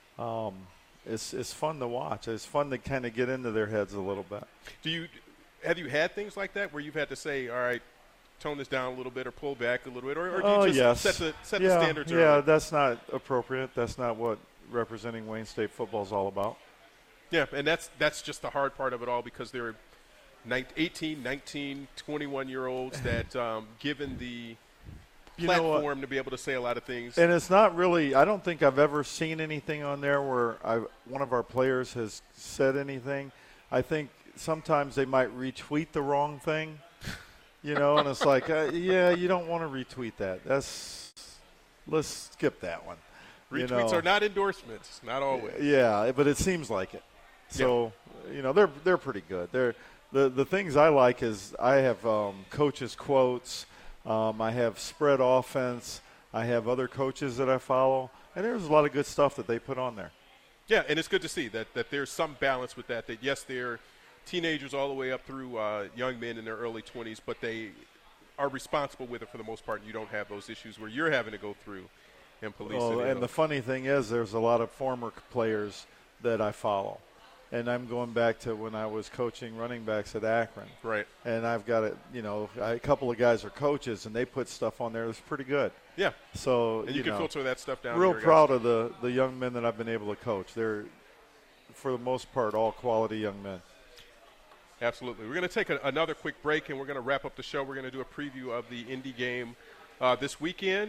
it's fun to watch. It's fun to kind of get into their heads a little bit. Have you had things like that where you've had to say, all right, tone this down a little bit or pull back a little bit, or do you just set the standards early? Yeah, that's not appropriate. That's not what representing Wayne State football is all about. Yeah, and that's just the hard part of it all, because there are 18, 19, 21-year-olds that given the platform to be able to say a lot of things. And it's not really – I don't think I've ever seen anything on there where one of our players has said anything. I think sometimes they might retweet the wrong thing, and it's like, you don't want to retweet that. Let's skip that one. Retweets are not endorsements, not always. Yeah, but it seems like it. So, they're pretty good. The things I like is I have coaches' quotes. I have spread offense. I have other coaches that I follow. And there's a lot of good stuff that they put on there. Yeah, and it's good to see that there's some balance with that yes, they're teenagers all the way up through young men in their early 20s, but they are responsible with it for the most part, and you don't have those issues where you're having to go through and police it. And the funny thing is there's a lot of former players that I follow. And I'm going back to when I was coaching running backs at Akron. Right. And I've got a couple of guys are coaches, and they put stuff on there that's pretty good. Yeah. So, and you can filter that stuff down. Real proud of the young men that I've been able to coach. They're, for the most part, all quality young men. Absolutely. We're going to take another quick break, and we're going to wrap up the show. We're going to do a preview of the Indy game this weekend.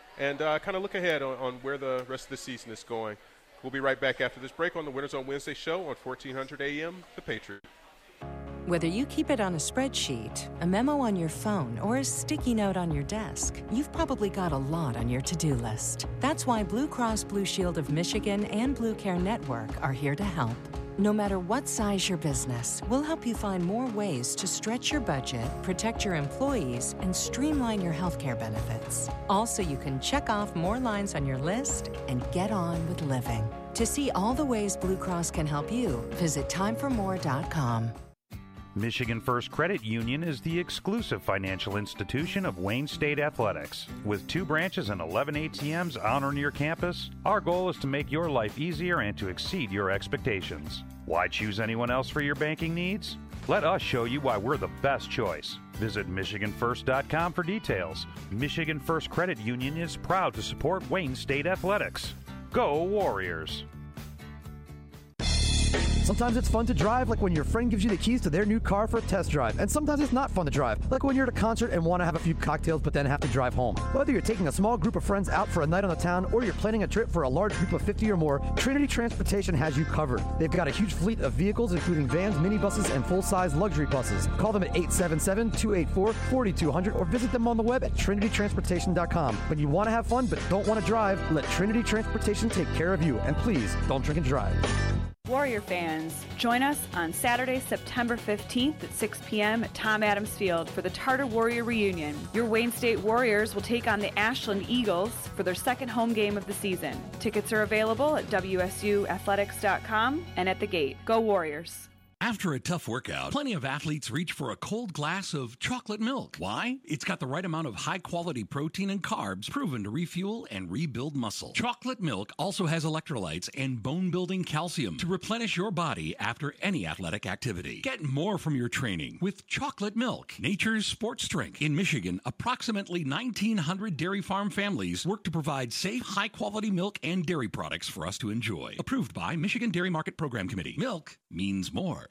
and kind of look ahead on where the rest of the season is going. We'll be right back after this break on the Winners on Wednesday show on 1400 AM, The Patriot. Whether you keep it on a spreadsheet, a memo on your phone, or a sticky note on your desk, you've probably got a lot on your to-do list. That's why Blue Cross Blue Shield of Michigan and Blue Care Network are here to help. No matter what size your business, we'll help you find more ways to stretch your budget, protect your employees, and streamline your healthcare benefits. Also, you can check off more lines on your list and get on with living. To see all the ways Blue Cross can help you, visit timeformore.com. Michigan First Credit Union is the exclusive financial institution of Wayne State Athletics. With 2 branches and 11 ATMs on or near campus, our goal is to make your life easier and to exceed your expectations. Why choose anyone else for your banking needs? Let us show you why we're the best choice. Visit MichiganFirst.com for details. Michigan First Credit Union is proud to support Wayne State Athletics. Go Warriors! Sometimes it's fun to drive, like when your friend gives you the keys to their new car for a test drive. And sometimes it's not fun to drive, like when you're at a concert and want to have a few cocktails but then have to drive home. Whether you're taking a small group of friends out for a night on the town or you're planning a trip for a large group of 50 or more, Trinity Transportation has you covered. They've got a huge fleet of vehicles, including vans, minibuses, and full-size luxury buses. Call them at 877-284-4200 or visit them on the web at trinitytransportation.com. When you want to have fun but don't want to drive, let Trinity Transportation take care of you. And please, don't drink and drive. Warrior fans, join us on Saturday, September 15th at 6 p.m. at Tom Adams Field for the Tartar Warrior Reunion. Your Wayne State Warriors will take on the Ashland Eagles for their second home game of the season. Tickets are available at wsuathletics.com and at the gate. Go Warriors! After a tough workout, plenty of athletes reach for a cold glass of chocolate milk. Why? It's got the right amount of high-quality protein and carbs proven to refuel and rebuild muscle. Chocolate milk also has electrolytes and bone-building calcium to replenish your body after any athletic activity. Get more from your training with chocolate milk, nature's sports drink. In Michigan, approximately 1,900 dairy farm families work to provide safe, high-quality milk and dairy products for us to enjoy. Approved by Michigan Dairy Market Program Committee. Milk means more.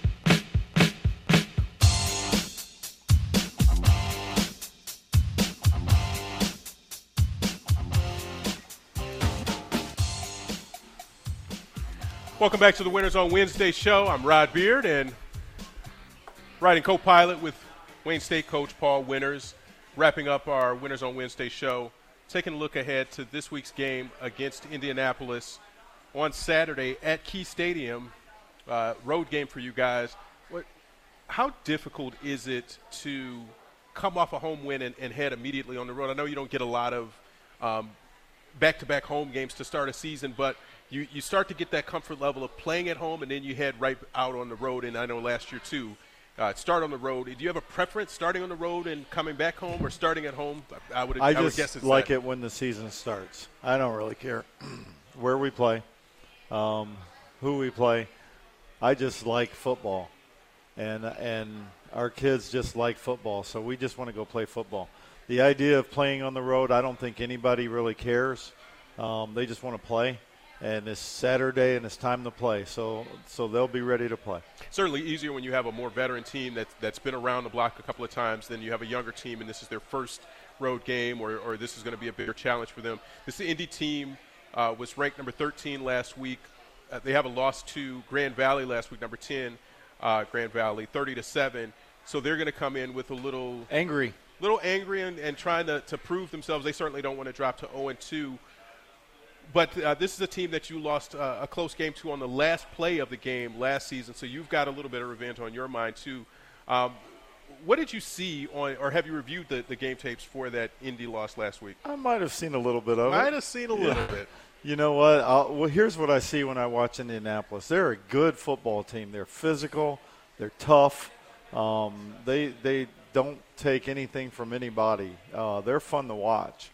Welcome back to the Winners on Wednesday show. I'm Rod Beard and riding co-pilot with Wayne State coach Paul Winters, wrapping up our Winners on Wednesday show, taking a look ahead to this week's game against Indianapolis on Saturday at Key Stadium. Road game for you guys. How difficult is it to come off a home win and head immediately on the road? I know you don't get a lot of back-to-back home games to start a season, but you start to get that comfort level of playing at home, and then you head right out on the road. And I know last year, too, start on the road. Do you have a preference starting on the road and coming back home or starting at home? I would guess it's like it when the season starts. I don't really care where we play, who we play. I just like football, and our kids just like football, so we just want to go play football. The idea of playing on the road, I don't think anybody really cares. They just want to play, and it's Saturday and it's time to play, so they'll be ready to play. Certainly easier when you have a more veteran team that's been around the block a couple of times than you have a younger team, and this is their first road game, or this is going to be a bigger challenge for them. This Indy team was ranked number 13 last week. They have a loss to Grand Valley last week, number 10, Grand Valley, 30-7. So they're going to come in with a little angry and trying to prove themselves. They certainly don't want to drop to 0-2. But this is a team that you lost a close game to on the last play of the game last season, so you've got a little bit of revenge on your mind too. What did you see or have you reviewed the game tapes for that Indy loss last week? I might have seen a little bit of it. Might have seen a little bit. You know what? Well, here's what I see when I watch Indianapolis. They're a good football team. They're physical. They're tough. They don't take anything from anybody. They're fun to watch.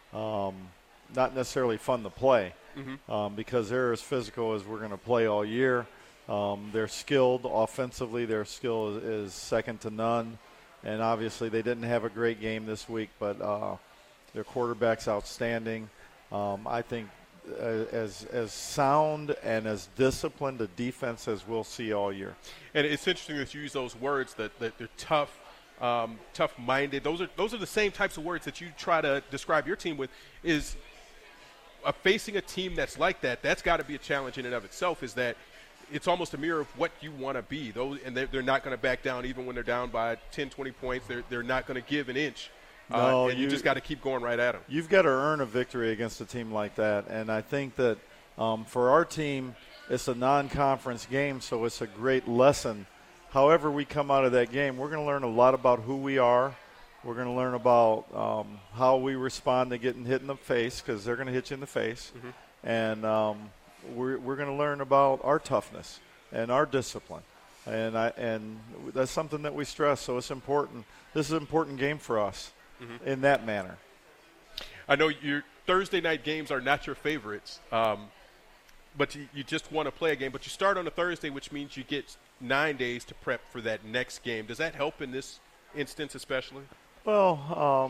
Not necessarily fun to play because they're as physical as we're going to play all year. They're skilled offensively. Their skill is second to none. And obviously they didn't have a great game this week, but their quarterback's outstanding. I think as sound and as disciplined a defense as we'll see all year. And it's interesting that you use those words, that they're tough, tough-minded. Those are the same types of words that you try to describe your team with. Is facing a team that's like that, that's got to be a challenge in and of itself, is that it's almost a mirror of what you want to be. And they're not going to back down even when they're down by 10, 20 points. They're not going to give an inch. No, and you just got to keep going right at them. You've got to earn a victory against a team like that. And I think that for our team, it's a non-conference game, so it's a great lesson. However we come out of that game, we're going to learn a lot about who we are. We're going to learn about how we respond to getting hit in the face, because they're going to hit you in the face. Mm-hmm. And we're going to learn about our toughness and our discipline. And that's something that we stress, so it's important. This is an important game for us in that manner. I know your Thursday night games are not your favorites, but you just want to play a game. But you start on a Thursday, which means you get 9 days to prep for that next game. Does that help in this instance especially? Well,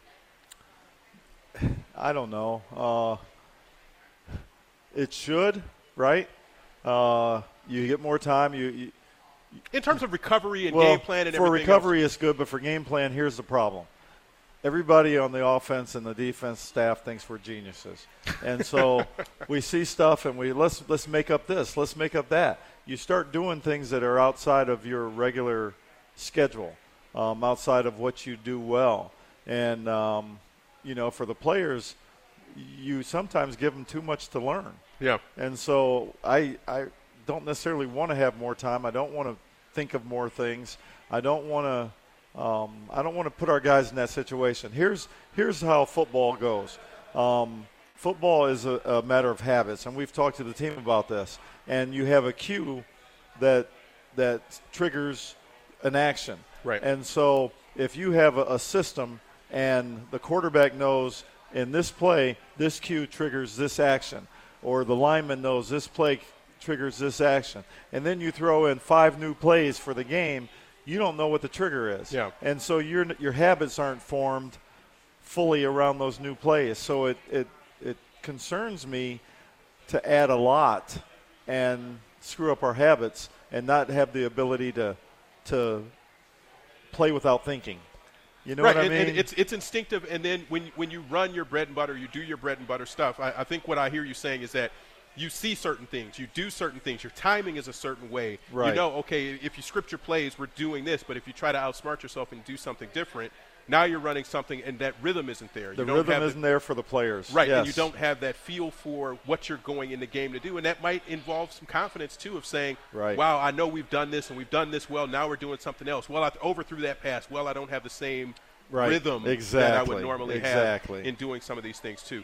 I don't know. It should, right? You get more time. You in terms of recovery and game plan and everything. For recovery, else. It's good, but for game plan, here's the problem. Everybody on the offense and the defense staff thinks we're geniuses, and so we see stuff and let's make up this, let's make up that. You start doing things that are outside of your regular schedule, outside of what you do well, and for the players, you sometimes give them too much to learn. Yeah. And so I don't necessarily want to have more time. I don't want to think of more things. I don't want to put our guys in that situation. Here's how football goes. Football is a matter of habits, and we've talked to the team about this. And you have a cue that triggers an action. Right. And so if you have a system and the quarterback knows in this play, this cue triggers this action, or the lineman knows this play triggers this action, and then you throw in 5 new plays for the game, you don't know what the trigger is. Yeah. And so your habits aren't formed fully around those new plays. So it concerns me to add a lot and screw up our habits and not have the ability to play without thinking. You know what I mean? And it's instinctive, and then when you run your bread and butter, you do your bread and butter stuff. I think what I hear you saying is that you see certain things, you do certain things, your timing is a certain way. Right. You know, okay, if you script your plays, we're doing this, but if you try to outsmart yourself and do something different, now you're running something and that rhythm isn't there. The rhythm isn't there for the players. Right, yes. And you don't have that feel for what you're going in the game to do, and that might involve some confidence, too, of saying, right. Wow, I know we've done this and we've done this well, now we're doing something else. Well, I overthrew that pass. Well, I don't have the same rhythm that I would normally have in doing some of these things, too.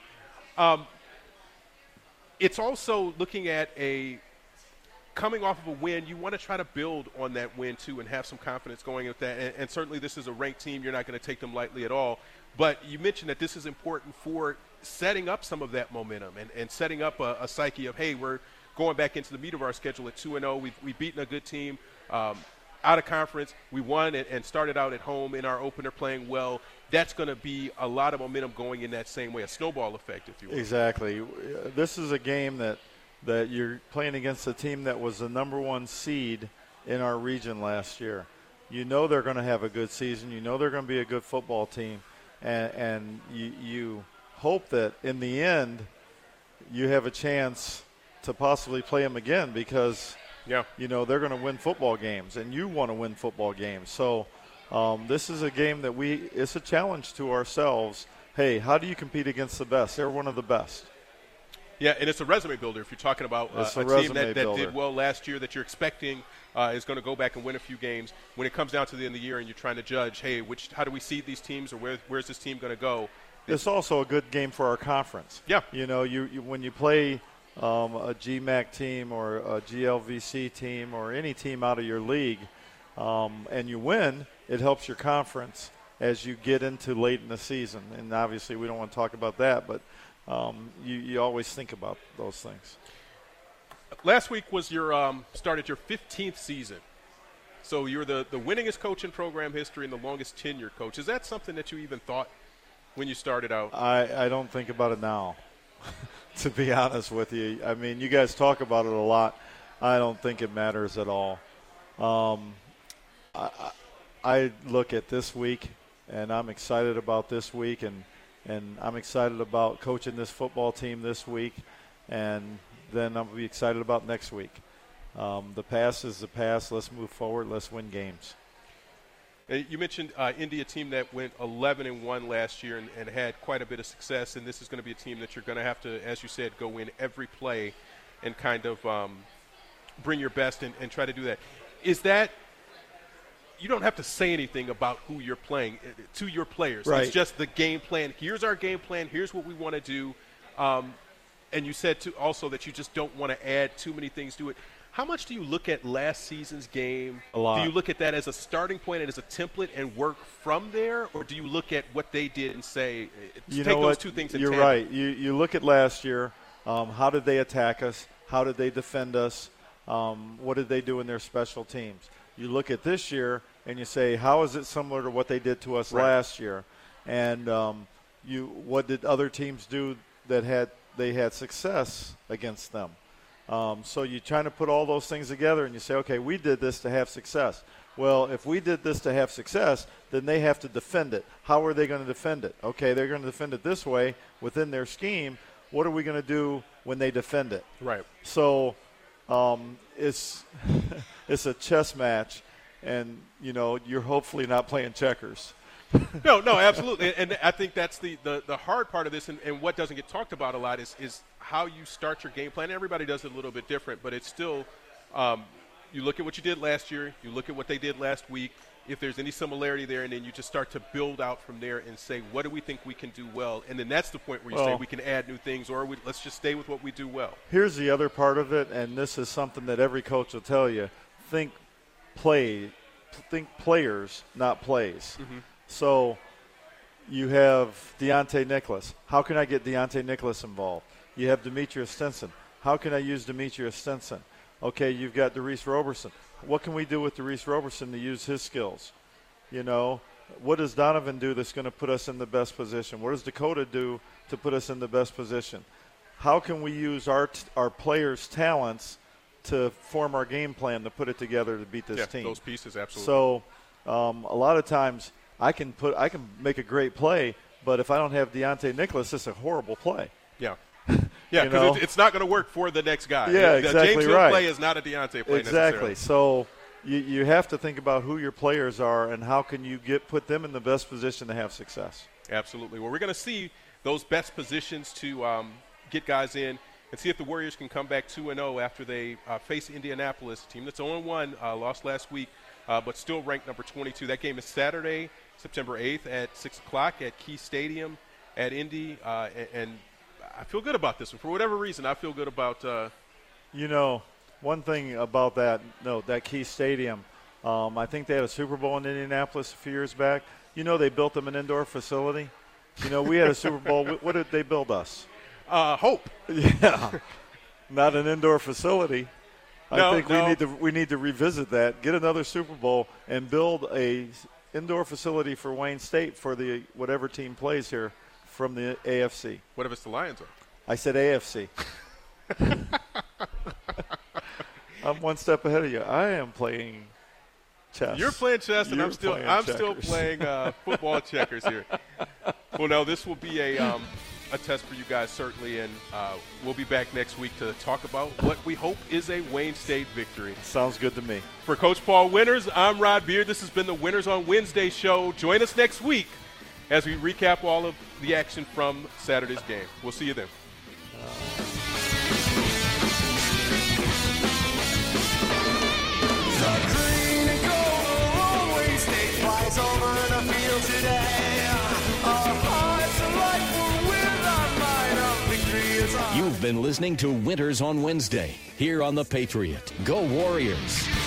It's also looking at coming off of a win, you want to try to build on that win, too, and have some confidence going with that. And certainly this is a ranked team. You're not going to take them lightly at all. But you mentioned that this is important for setting up some of that momentum and setting up a psyche of, hey, we're going back into the meat of our schedule at 2-0. We've beaten a good team out of conference. We won and started out at home in our opener playing well. That's going to be a lot of momentum going in that same way, a snowball effect, if you will. Exactly. This is a game that you're playing against a team that was the number 1 seed in our region last year. You know they're going to have a good season. You know they're going to be a good football team. And you hope that in the end you have a chance to possibly play them again because, you know, they're going to win football games and you want to win football games. So this is a game that it's a challenge to ourselves. Hey, how do you compete against the best? They're one of the best. Yeah, and it's a resume builder if you're talking about a team that did well last year that you're expecting is going to go back and win a few games. When it comes down to the end of the year and you're trying to judge, hey, how do we seed these teams or where's this team going to go? It's also a good game for our conference. Yeah. You know, you when you play a GMAC team or a GLVC team or any team out of your league and you win, it helps your conference as you get into late in the season. And obviously we don't want to talk about that, but you always think about those things. Last week was started your 15th season. So you're the winningest coach in program history and the longest tenured coach. Is that something that you even thought when you started out? I don't think about it now, to be honest with you. I mean, you guys talk about it a lot. I don't think it matters at all. I look at this week, and I'm excited about this week, and I'm excited about coaching this football team this week, and then I'll be excited about next week. The past is the past. Let's move forward. Let's win games. You mentioned Indy, a team that went 11-1 last year and had quite a bit of success, and this is going to be a team that you're going to have to, as you said, go in every play and kind of bring your best and try to do that. Is that – you don't have to say anything about who you're playing to your players. Right. It's just the game plan. Here's our game plan. Here's what we want to do. And you said also that you just don't want to add too many things to it. How much do you look at last season's game? A lot. Do you look at that as a starting point and as a template and work from there? Or do you look at what they did and say, take those two things in tandem? You're right. You look at last year. How did they attack us? How did they defend us? What did they do in their special teams? You look at this year and you say, how is it similar to what they did to us last year? And what did other teams do that they had success against them? So you're trying to put all those things together and you say, okay, we did this to have success. Well, if we did this to have success, then they have to defend it. How are they going to defend it? Okay, they're going to defend it this way within their scheme. What are we going to do when they defend it? Right. So it's a chess match, and, you're hopefully not playing checkers. No, absolutely. And I think that's the hard part of this, and what doesn't get talked about a lot is how you start your game plan. Everybody does it a little bit different, but it's still you look at what you did last year, you look at what they did last week, if there's any similarity there, and then you just start to build out from there and say, what do we think we can do well? And then that's the point where you say we can add new things, or let's just stay with what we do well. Here's the other part of it, and this is something that every coach will tell you. Think players, not plays. Mm-hmm. So you have Deontay Nicholas. How can I get Deontay Nicholas involved? You have Demetrius Stinson. How can I use Demetrius Stinson? Okay, you've got DeReese Roberson. What can we do with DeReese Roberson to use his skills? What does Donovan do that's going to put us in the best position? What does Dakota do to put us in the best position? How can we use our players' talents to form our game plan to put it together to beat this team? Those pieces, absolutely. So a lot of times I can make a great play, but if I don't have Deontay Nicholas, it's a horrible play. Yeah. Yeah, because it's not going to work for the next guy. Yeah, the exactly James Hill right. play is not a Deontay play exactly. necessarily. So you have to think about who your players are and how can you put them in the best position to have success. Absolutely. Well, we're going to see those best positions to get guys in and see if the Warriors can come back 2-0 after they face Indianapolis, a team that's 0-1, lost last week, but still ranked number 22. That game is Saturday, September 8th at 6 o'clock at Key Stadium at Indy, and I feel good about this one. For whatever reason, I feel good about one thing about that Key Stadium, I think they had a Super Bowl in Indianapolis a few years back. They built them an indoor facility. We had a Super Bowl. What did they build us? Hope. Yeah. Not an indoor facility. I think we need to revisit that, get another Super Bowl, and build a indoor facility for Wayne State for the whatever team plays here from the AFC. What if it's the Lions? I said AFC. I'm one step ahead of you. I am playing chess. You're playing chess, and I'm still playing football checkers here. Well, no, this will be a test for you guys, certainly, and we'll be back next week to talk about what we hope is a Wayne State victory. Sounds good to me. For Coach Paul Winters, I'm Rod Beard. This has been the Winners on Wednesday show. Join us next week as we recap all of the action from Saturday's game. We'll see you then. You've been listening to Winters on Wednesday here on The Patriot. Go Warriors!